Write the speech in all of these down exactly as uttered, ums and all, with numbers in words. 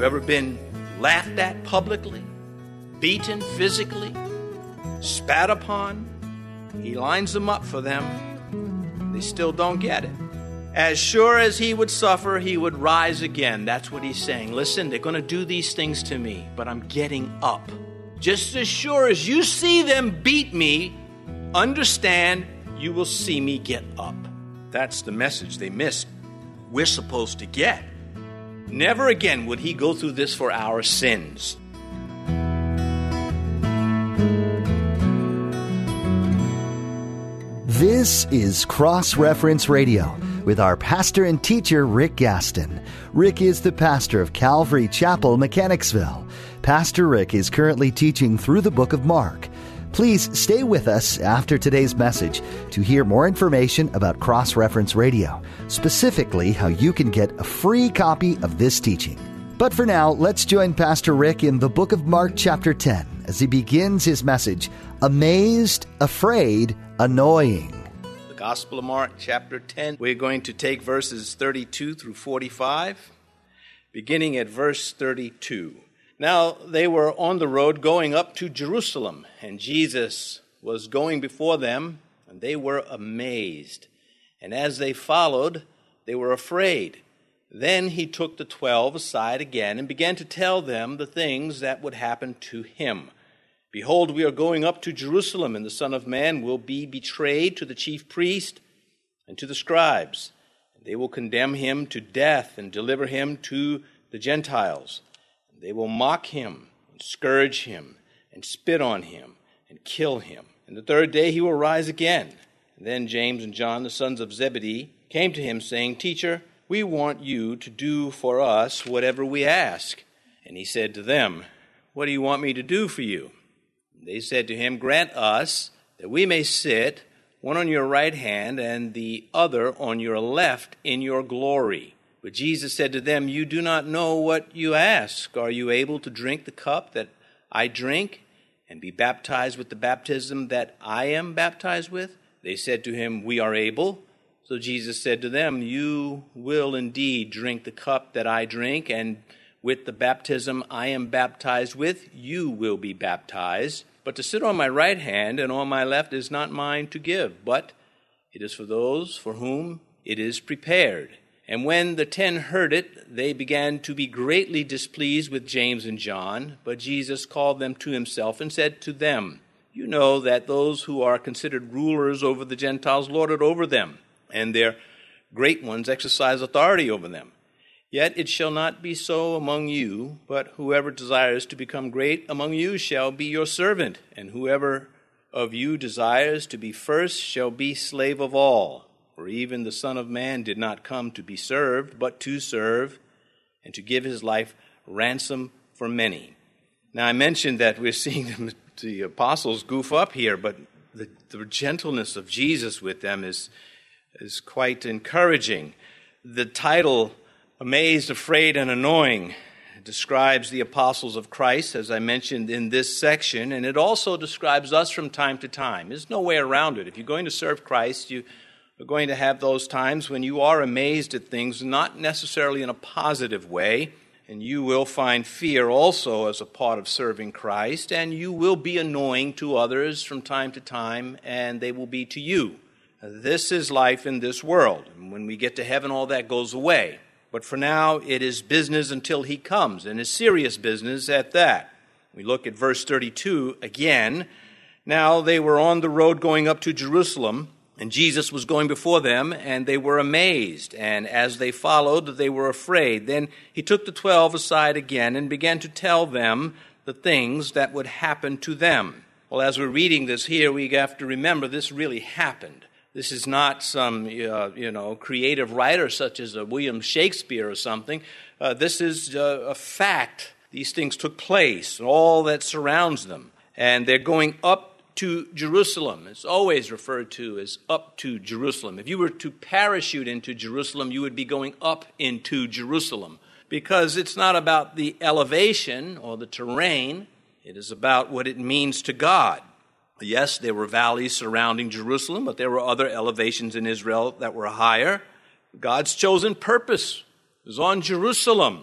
ever been laughed at publicly, beaten physically, spat upon? He lines them up for them. They still don't get it. As sure as he would suffer, he would rise again. That's what he's saying. Listen, they're going to do these things to me, but I'm getting up. Just as sure as you see them beat me, understand you will see me get up. That's the message they missed. We're supposed to get. Never again would he go through this for our sins. This is Cross Reference Radio with our pastor and teacher, Rick Gaston. Rick is the pastor of Calvary Chapel, Mechanicsville. Pastor Rick is currently teaching through the book of Mark. Please stay with us after today's message to hear more information about Cross Reference Radio, specifically how you can get a free copy of this teaching. But for now, let's join Pastor Rick in the book of Mark chapter ten as he begins his message, Amazed, Afraid, Annoying. The Gospel of Mark chapter ten. We're going to take verses thirty-two through forty-five, beginning at verse thirty-two. Now they were on the road going up to Jerusalem, and Jesus was going before them, and they were amazed. And as they followed, they were afraid. Then he took the twelve aside again and began to tell them the things that would happen to him. Behold, we are going up to Jerusalem, and the Son of Man will be betrayed to the chief priest and to the scribes. And they will condemn him to death and deliver him to the Gentiles. They will mock him, and scourge him, and spit on him, and kill him. And the third day he will rise again. And then James and John, the sons of Zebedee, came to him, saying, Teacher, we want you to do for us whatever we ask. And he said to them, What do you want me to do for you? And they said to him, Grant us that we may sit, one on your right hand and the other on your left in your glory. But Jesus said to them, You do not know what you ask. Are you able to drink the cup that I drink and be baptized with the baptism that I am baptized with? They said to him, We are able. So Jesus said to them, You will indeed drink the cup that I drink, and with the baptism I am baptized with, you will be baptized. But to sit on my right hand and on my left is not mine to give, but it is for those for whom it is prepared. And when the ten heard it, they began to be greatly displeased with James and John. But Jesus called them to himself and said to them, You know that those who are considered rulers over the Gentiles lord it over them, and their great ones exercise authority over them. Yet it shall not be so among you, but whoever desires to become great among you shall be your servant, and whoever of you desires to be first shall be slave of all. For even the Son of Man did not come to be served, but to serve, and to give his life ransom for many. Now, I mentioned that we're seeing the, the apostles goof up here, but the, the gentleness of Jesus with them is, is quite encouraging. The title, Amazed, Afraid, and Annoying, describes the apostles of Christ, as I mentioned in this section, and it also describes us from time to time. There's no way around it. If you're going to serve Christ, you We're going to have those times when you are amazed at things, not necessarily in a positive way, and you will find fear also as a part of serving Christ, and you will be annoying to others from time to time, and they will be to you. This is life in this world, and when we get to heaven, all that goes away. But for now, it is business until he comes, and it's serious business at that. We look at verse thirty-two again. Now they were on the road going up to Jerusalem, and Jesus was going before them, and they were amazed. And as they followed, they were afraid. Then he took the twelve aside again and began to tell them the things that would happen to them. Well, as we're reading this here, we have to remember this really happened. This is not some, uh, you know, creative writer such as a William Shakespeare or something. Uh, this is uh, a fact. These things took place, and all that surrounds them. And they're going up to Jerusalem. It's always referred to as up to Jerusalem. If you were to parachute into Jerusalem, you would be going up into Jerusalem, because it's not about the elevation or the terrain. It is about what it means to God. Yes, there were valleys surrounding Jerusalem, but there were other elevations in Israel that were higher. God's chosen purpose is on Jerusalem.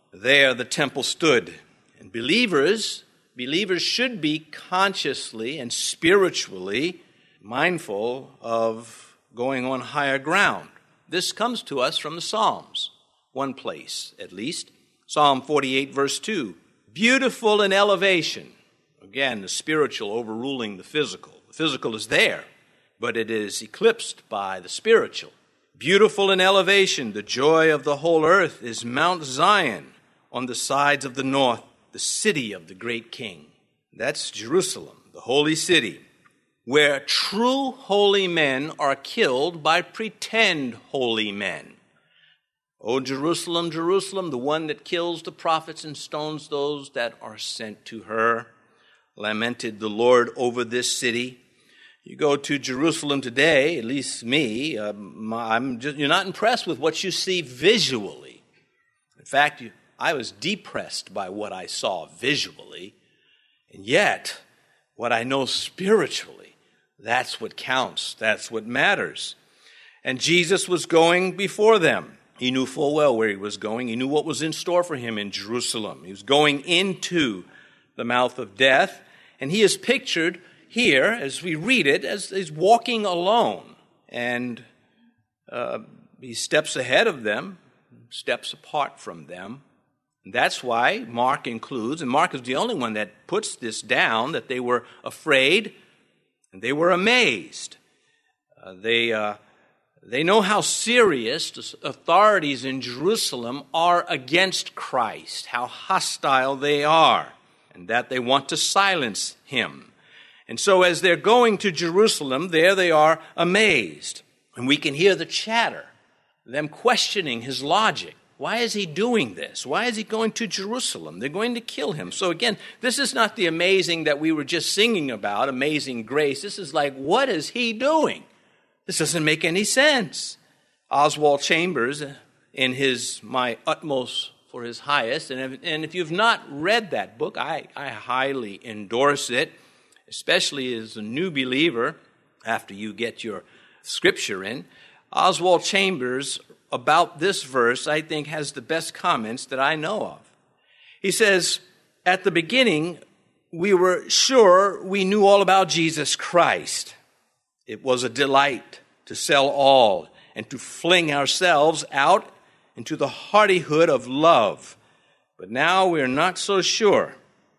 there the temple stood. And believers, believers should be consciously and spiritually mindful of going on higher ground. This comes to us from the Psalms, one place at least. Psalm forty-eight, verse two, beautiful in elevation. Again, the spiritual overruling the physical. The physical is there, but it is eclipsed by the spiritual. Beautiful in elevation, the joy of the whole earth is Mount Zion on the sides of the north, the city of the great King. That's Jerusalem, the holy city, where true holy men are killed by pretend holy men. O Jerusalem, Jerusalem, the one that kills the prophets and stones those that are sent to her, lamented the Lord over this city. You go to Jerusalem today, at least me, um, I'm just, you're not impressed with what you see visually. In fact, you, I was depressed by what I saw visually, and yet what I know spiritually, that's what counts, that's what matters. And Jesus was going before them. He knew full well where he was going. He knew what was in store for him in Jerusalem. He was going into the mouth of death, and he is pictured here, as we read it, as he's walking alone. And uh, he steps ahead of them, steps apart from them. And that's why Mark includes, and Mark is the only one that puts this down, that they were afraid and they were amazed. Uh, they, uh, they know how serious the authorities in Jerusalem are against Christ, how hostile they are, and that they want to silence him. And so as they're going to Jerusalem, there they are amazed. And we can hear the chatter, them questioning his logic. Why is he doing this? Why is he going to Jerusalem? They're going to kill him. So again, this is not the amazing that we were just singing about, Amazing Grace. This is like, what is he doing? This doesn't make any sense. Oswald Chambers, in his My Utmost for His Highest, and if, and if you've not read that book, I, I highly endorse it, especially as a new believer, after you get your scripture in. Oswald Chambers, about this verse, I think, has the best comments that I know of. He says, at the beginning, we were sure we knew all about Jesus Christ. It was a delight to sell all and to fling ourselves out into the hardihood of love. But now we're not so sure.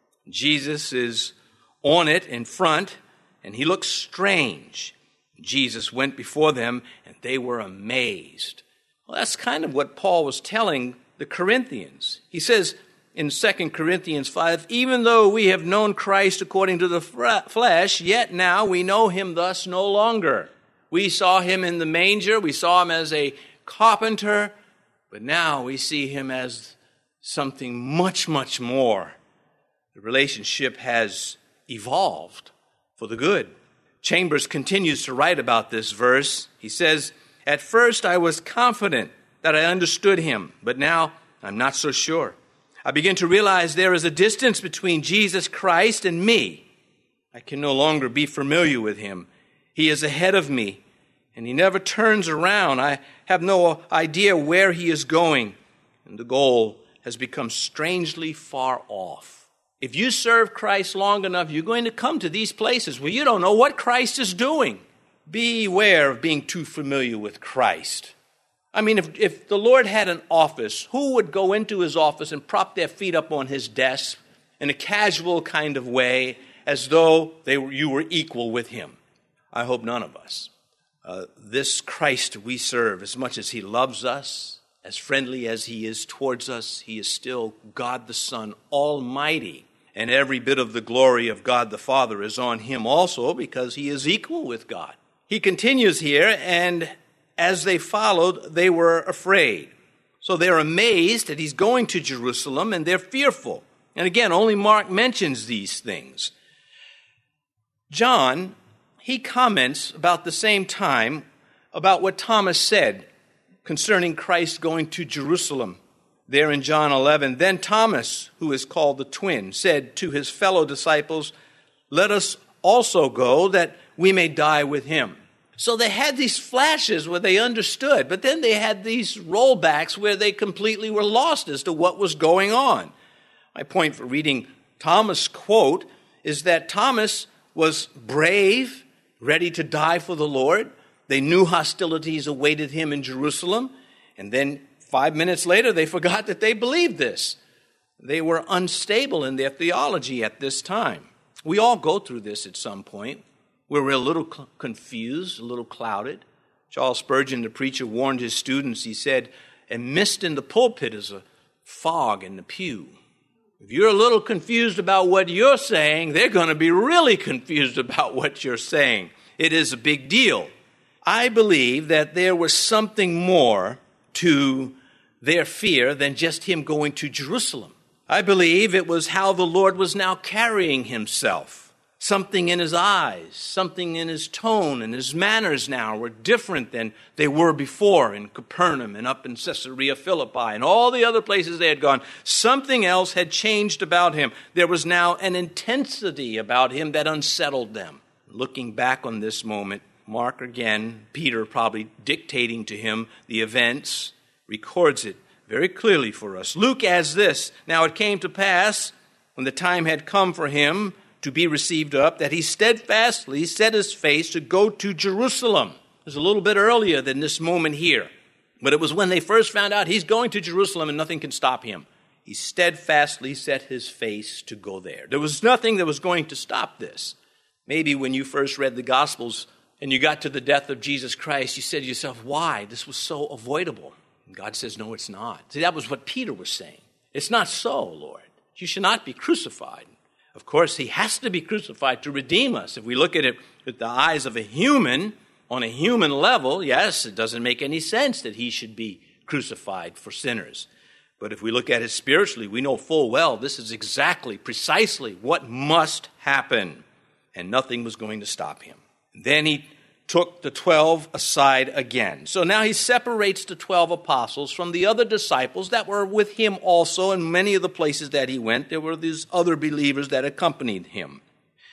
Jesus is on it in front, and he looks strange. Jesus went before them, and they were amazed. Well, that's kind of what Paul was telling the Corinthians. He says in Second Corinthians five, even though we have known Christ according to the flesh, yet now we know him thus no longer. We saw him in the manger, we saw him as a carpenter, but now we see him as something much, much more. The relationship has evolved for the good. Chambers continues to write about this verse. He says, at first I was confident that I understood him, but now I'm not so sure. I begin to realize there is a distance between Jesus Christ and me. I can no longer be familiar with him. He is ahead of me, and he never turns around. I have no idea where he is going, and the goal has become strangely far off. If you serve Christ long enough, you're going to come to these places where you don't know what Christ is doing. Beware of being too familiar with Christ. I mean, if, if the Lord had an office, who would go into his office and prop their feet up on his desk in a casual kind of way as though they were, you were equal with him? I hope none of us. Uh, this Christ we serve, as much as he loves us, as friendly as he is towards us, he is still God the Son Almighty. And every bit of the glory of God the Father is on him also, because he is equal with God. He continues here, and as they followed, they were afraid. So they're amazed that he's going to Jerusalem, and they're fearful. And again, only Mark mentions these things. John, he comments about the same time about what Thomas said concerning Christ going to Jerusalem. There in John eleven, then Thomas, who is called the twin, said to his fellow disciples, let us also go that we may die with him. So they had these flashes where they understood, but then they had these rollbacks where they completely were lost as to what was going on. My point for reading Thomas' quote is that Thomas was brave, ready to die for the Lord. They knew hostilities awaited him in Jerusalem. And then five minutes later, they forgot that they believed this. They were unstable in their theology at this time. We all go through this at some point, where we're a little confused, a little clouded. Charles Spurgeon, the preacher, warned his students. He said, a mist in the pulpit is a fog in the pew. If you're a little confused about what you're saying, they're going to be really confused about what you're saying. It is a big deal. I believe that there was something more to their fear than just him going to Jerusalem. I believe it was how the Lord was now carrying himself. Something in his eyes, something in his tone and his manners now were different than they were before in Capernaum and up in Caesarea Philippi and all the other places they had gone. Something else had changed about him. There was now an intensity about him that unsettled them. Looking back on this moment, Mark again, Peter probably dictating to him the events, records it very clearly for us. Luke adds this, now it came to pass when the time had come for him to be received up, that he steadfastly set his face to go to Jerusalem. It was a little bit earlier than this moment here. But it was when they first found out he's going to Jerusalem and nothing can stop him. He steadfastly set his face to go there. There was nothing that was going to stop this. Maybe when you first read the Gospels and you got to the death of Jesus Christ, you said to yourself, why? This was so avoidable. And God says, no, it's not. See, that was what Peter was saying. It's not so, Lord. You should not be crucified. Of course, he has to be crucified to redeem us. If we look at it with the eyes of a human, on a human level, yes, it doesn't make any sense that he should be crucified for sinners. But if we look at it spiritually, we know full well this is exactly, precisely what must happen. And nothing was going to stop him. Then he took the twelve aside again. So now he separates the twelve apostles from the other disciples that were with him also in many of the places that he went. There were these other believers that accompanied him.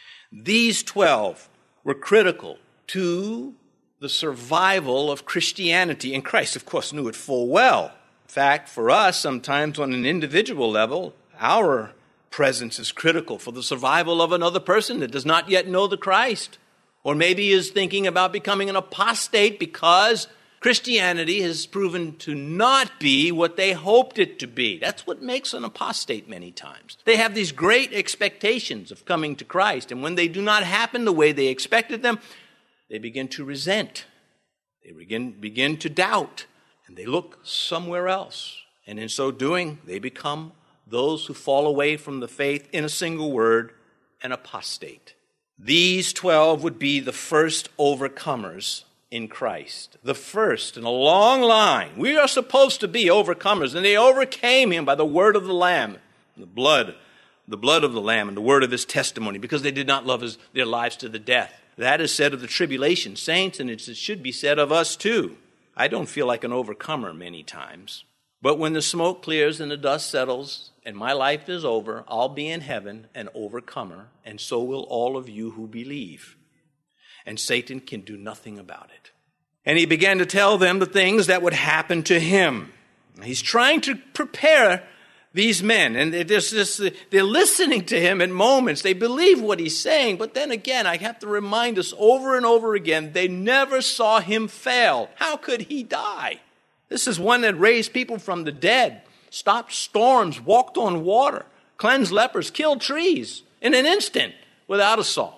These twelve were critical to the survival of Christianity, and Christ, of course, knew it full well. In fact, for us, sometimes on an individual level, our presence is critical for the survival of another person that does not yet know the Christ. Or maybe is thinking about becoming an apostate because Christianity has proven to not be what they hoped it to be. That's what makes an apostate many times. They have these great expectations of coming to Christ, and when they do not happen the way they expected them, they begin to resent. They begin, begin to doubt, and they look somewhere else. And in so doing, they become those who fall away from the faith, in a single word, an apostate. These twelve would be the first overcomers in Christ. The first in a long line. We are supposed to be overcomers, and they overcame him by the word of the Lamb, the blood, the blood of the Lamb, and the word of his testimony, because they did not love his, their lives to the death. That is said of the tribulation saints, and it should be said of us too. I don't feel like an overcomer many times. But when the smoke clears and the dust settles and my life is over, I'll be in heaven an overcomer, and so will all of you who believe. And Satan can do nothing about it. And he began to tell them the things that would happen to him. He's trying to prepare these men, and they're, just, they're listening to him in moments. They believe what he's saying, but then again, I have to remind us over and over again, they never saw him fail. How could he die? This is one that raised people from the dead, stopped storms, walked on water, cleansed lepers, killed trees in an instant without a saw.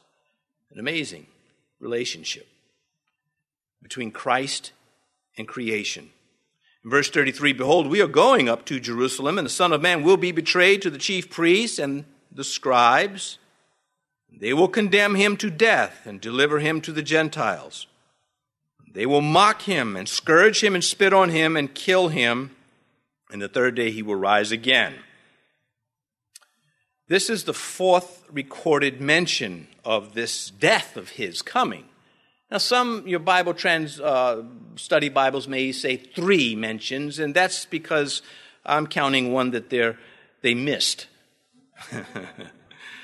An amazing relationship between Christ and creation. In verse thirty-three, behold, we are going up to Jerusalem, and the Son of Man will be betrayed to the chief priests and the scribes. They will condemn him to death and deliver him to the Gentiles. They will mock him and scourge him and spit on him and kill him, and the third day he will rise again. This is the fourth recorded mention of this death of his coming. Now, some, your Bible trans, uh, study Bibles may say three mentions, and that's because I'm counting one that they're, they missed.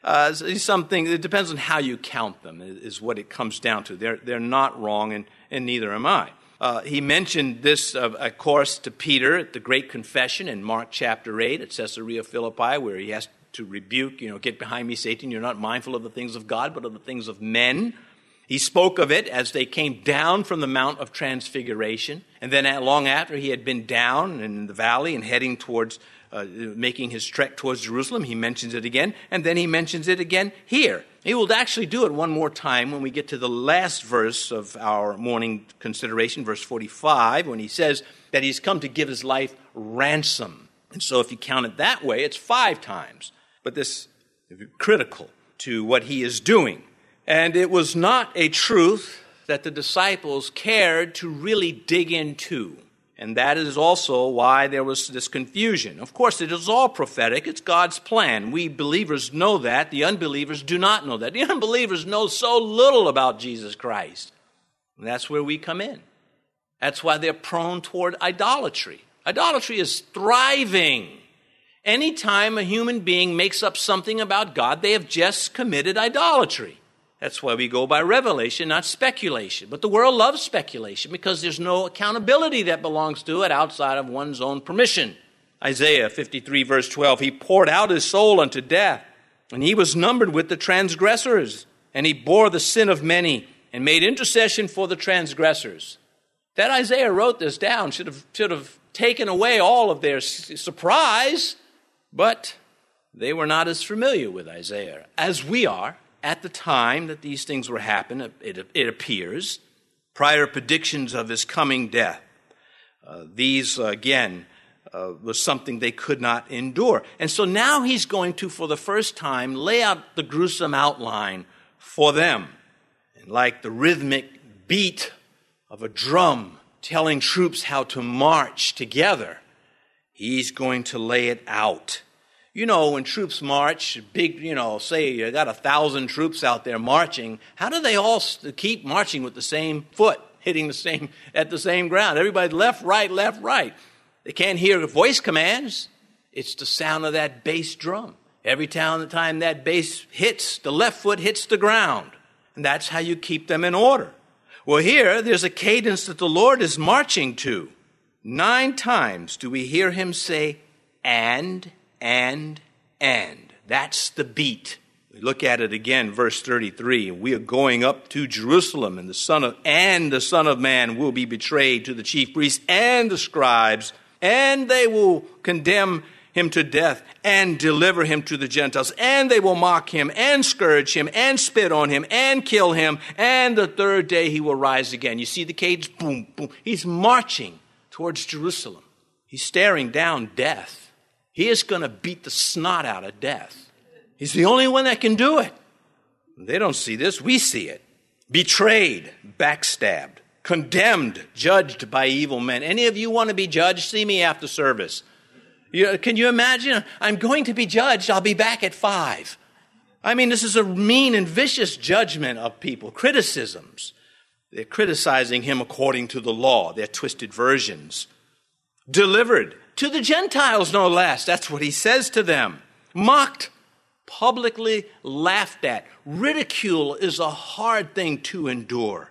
Uh, something, it depends on how you count them, is what it comes down to. They're, they're not wrong, and, and neither am I. Uh, he mentioned this, uh, of course, to Peter at the Great Confession in Mark chapter eight at Caesarea Philippi, where he has to rebuke, you know, get behind me, Satan, you're not mindful of the things of God, but of the things of men. He spoke of it as they came down from the Mount of Transfiguration, and then long after he had been down in the valley and heading towards, uh, making his trek towards Jerusalem, he mentions it again, and then he mentions it again here. He will actually do it one more time when we get to the last verse of our morning consideration, verse forty-five, when he says that he's come to give his life ransom. And so if you count it that way, it's five times. But this is critical to what he is doing. And it was not a truth that the disciples cared to really dig into. And that is also why there was this confusion. Of course, it is all prophetic. It's God's plan. We believers know that. The unbelievers do not know that. The unbelievers know so little about Jesus Christ. And that's where we come in. That's why they're prone toward idolatry. Idolatry is thriving. Anytime a human being makes up something about God, they have just committed idolatry. That's why we go by revelation, not speculation. But the world loves speculation because there's no accountability that belongs to it outside of one's own permission. Isaiah fifty-three, verse twelve, he poured out his soul unto death, and he was numbered with the transgressors, and he bore the sin of many, and made intercession for the transgressors. That Isaiah wrote this down should have, should have taken away all of their surprise, but they were not as familiar with Isaiah as we are. At the time that these things were happening, it, it appears, prior predictions of his coming death. Uh, these, uh, again, uh, was something they could not endure. And so now he's going to, for the first time, lay out the gruesome outline for them. And like the rhythmic beat of a drum telling troops how to march together, he's going to lay it out. You know, when troops march, big, you know, say you got a thousand troops out there marching, how do they all keep marching with the same foot, hitting the same, at the same ground? Everybody left, right, left, right. They can't hear voice commands. It's the sound of that bass drum. Every time that bass hits, the left foot hits the ground. And that's how you keep them in order. Well, here, there's a cadence that the Lord is marching to. Nine times do we hear him say, and, and, and. That's the beat. We look at it again, verse thirty-three. We are going up to Jerusalem, and the Son of and the Son of Man will be betrayed to the chief priests and the scribes, and they will condemn him to death and deliver him to the Gentiles, and they will mock him and scourge him and spit on him and kill him, and the third day he will rise again. You see the cadence? Boom, boom. He's marching towards Jerusalem. He's staring down death. He is going to beat the snot out of death. He's the only one that can do it. They don't see this. We see it. Betrayed, backstabbed, condemned, judged by evil men. Any of you want to be judged? See me after service. You, can you imagine? I'm going to be judged. I'll be back at five. I mean, this is a mean and vicious judgment of people, criticisms. They're criticizing him according to the law, their twisted versions. Delivered to the Gentiles, no less. That's what he says to them. Mocked, publicly laughed at. Ridicule is a hard thing to endure.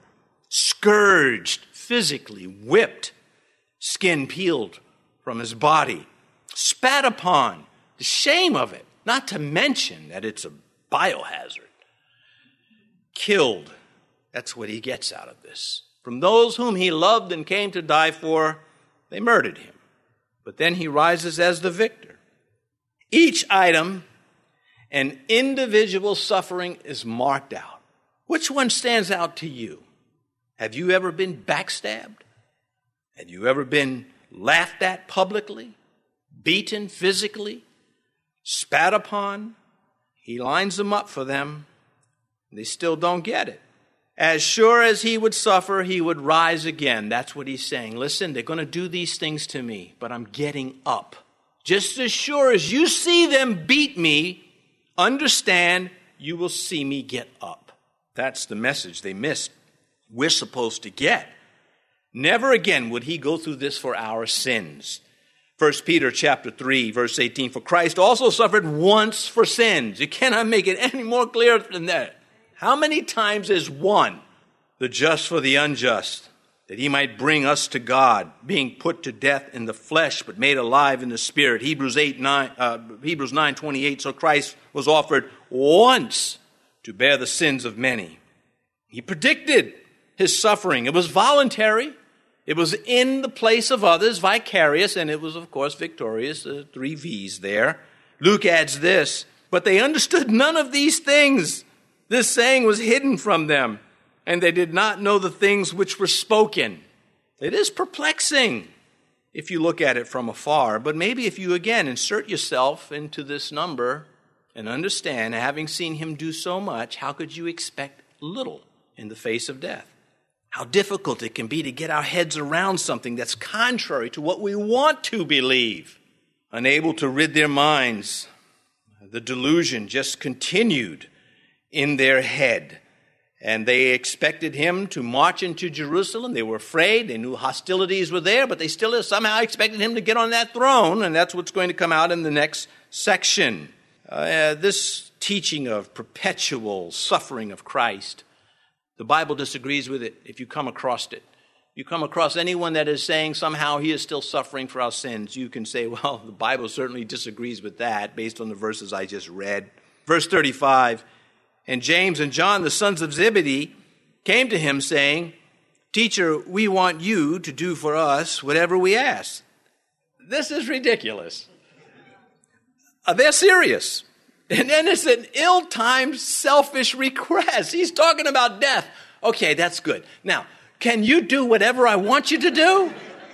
Scourged, physically whipped, skin peeled from his body. Spat upon, the shame of it, not to mention that it's a biohazard. Killed, that's what he gets out of this. From those whom he loved and came to die for, they murdered him. But then he rises as the victor. Each item, an individual suffering is marked out. Which one stands out to you? Have you ever been backstabbed? Have you ever been laughed at publicly? Beaten physically? Spat upon? He lines them up for them. They still don't get it. As sure as he would suffer, he would rise again. That's what he's saying. Listen, they're going to do these things to me, but I'm getting up. Just as sure as you see them beat me, understand you will see me get up. That's the message they missed. We're supposed to get. Never again would he go through this for our sins. First Peter chapter three, verse eighteen, for Christ also suffered once for sins. You cannot make it any more clear than that. How many times is one? The just for the unjust, that he might bring us to God, being put to death in the flesh, but made alive in the spirit. Hebrews eight nine, uh, Hebrews nine twenty-eight. So Christ was offered once to bear the sins of many. He predicted his suffering. It was voluntary. It was in the place of others, vicarious, and it was, of course, victorious. Uh, three V's there. Luke adds this, but they understood none of these things. This saying was hidden from them, and they did not know the things which were spoken. It is perplexing if you look at it from afar, but maybe if you again insert yourself into this number and understand, having seen him do so much, how could you expect little in the face of death? How difficult it can be to get our heads around something that's contrary to what we want to believe. Unable to rid their minds, the delusion just continued in their head. And they expected him to march into Jerusalem. They were afraid. They knew hostilities were there, but they still somehow expected him to get on that throne. And that's what's going to come out in the next section. Uh, this teaching of perpetual suffering of Christ, the Bible disagrees with it if you come across it. You come across anyone that is saying somehow he is still suffering for our sins, you can say, well, the Bible certainly disagrees with that based on the verses I just read. Verse thirty-five, and James and John, the sons of Zebedee, came to him saying, Teacher, we want you to do for us whatever we ask. This is ridiculous. Uh, they're serious. And then it's an ill-timed, selfish request. He's talking about death. Okay, that's good. Now, can you do whatever I want you to do?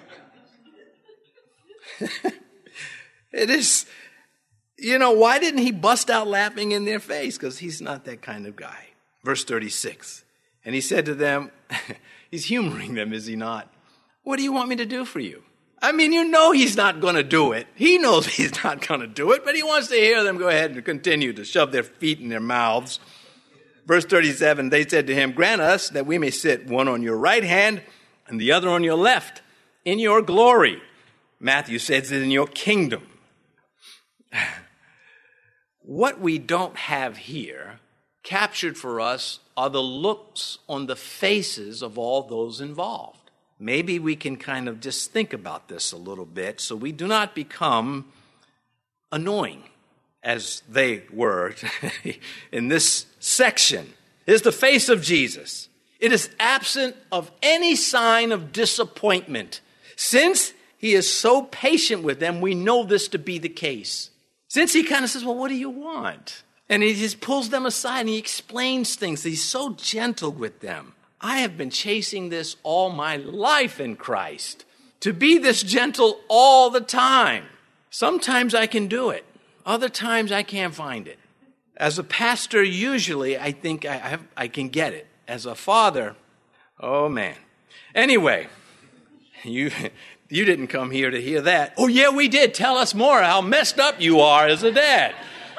It is, you know, why didn't he bust out laughing in their face? Because he's not that kind of guy. Verse thirty-six, and he said to them, he's humoring them, is he not? What do you want me to do for you? I mean, you know he's not going to do it. He knows he's not going to do it, but he wants to hear them go ahead and continue to shove their feet in their mouths. Verse thirty-seven, they said to him, grant us that we may sit one on your right hand and the other on your left in your glory. Matthew says it in your kingdom. What we don't have here captured for us are the looks on the faces of all those involved. Maybe we can kind of just think about this a little bit so we do not become annoying as they were in this section. Is the face of Jesus. It is absent of any sign of disappointment. Since he is so patient with them, we know this to be the case. Since he kind of says, well, what do you want? And he just pulls them aside and he explains things. He's so gentle with them. I have been chasing this all my life in Christ, to be this gentle all the time. Sometimes I can do it. Other times I can't find it. As a pastor, usually I think I, have, I can get it. As a father, oh man. Anyway, you, you didn't come here to hear that. Oh yeah, we did. Tell us more how messed up you are as a dad.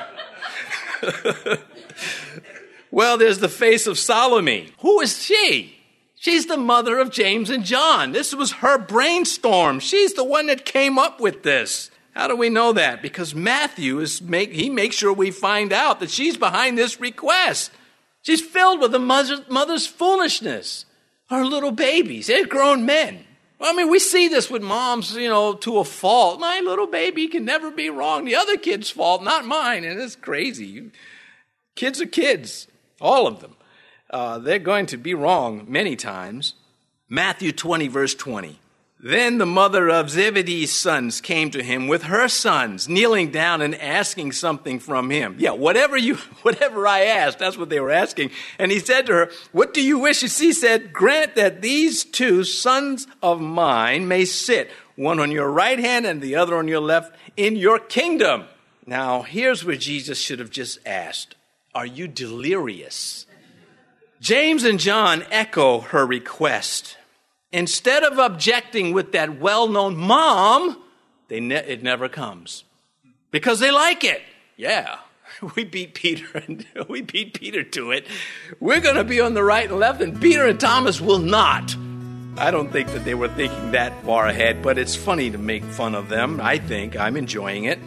Well, there's the face of Salome. Who is she? She's the mother of James and John. This was her brainstorm. She's the one that came up with this. How do we know that? Because Matthew is make he makes sure we find out that she's behind this request. She's filled with the mother's, mother's foolishness. Her little babies, they're grown men. I mean, we see this with moms, you know, to a fault. My little baby can never be wrong. The other kid's fault, not mine. And it's crazy. Kids are kids. All of them. Uh, they're going to be wrong many times. Matthew twenty, verse twenty. Then the mother of Zebedee's sons came to him with her sons, kneeling down and asking something from him. Yeah, whatever you, whatever I asked, that's what they were asking. And he said to her, what do you wish? She said, grant that these two sons of mine may sit, one on your right hand and the other on your left, in your kingdom. Now, here's where Jesus should have just asked, are you delirious? James and John echo her request. Instead of objecting with that well-known mom, they ne- it never comes. Because they like it. Yeah, we beat Peter and we beat Peter to it. We're going to be on the right and left, and Peter and Thomas will not. I don't think that they were thinking that far ahead, but it's funny to make fun of them. I think I'm enjoying it.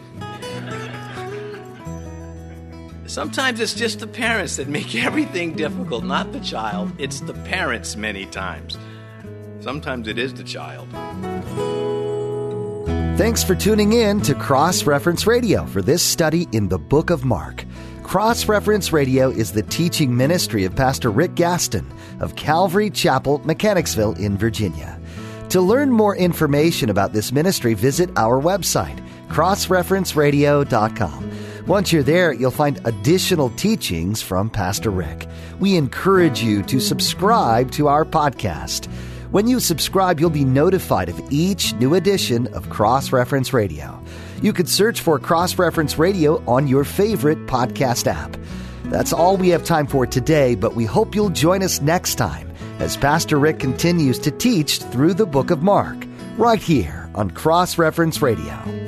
Sometimes it's just the parents that make everything difficult, not the child. It's the parents many times. Sometimes it is the child. Thanks for tuning in to Cross Reference Radio for this study in the book of Mark. Cross Reference Radio is the teaching ministry of Pastor Rick Gaston of Calvary Chapel, Mechanicsville in Virginia. To learn more information about this ministry, visit our website, cross reference radio dot com. Once you're there, you'll find additional teachings from Pastor Rick. We encourage you to subscribe to our podcast. When you subscribe, you'll be notified of each new edition of Cross Reference Radio. You could search for Cross Reference Radio on your favorite podcast app. That's all we have time for today, but we hope you'll join us next time as Pastor Rick continues to teach through the book of Mark, right here on Cross Reference Radio.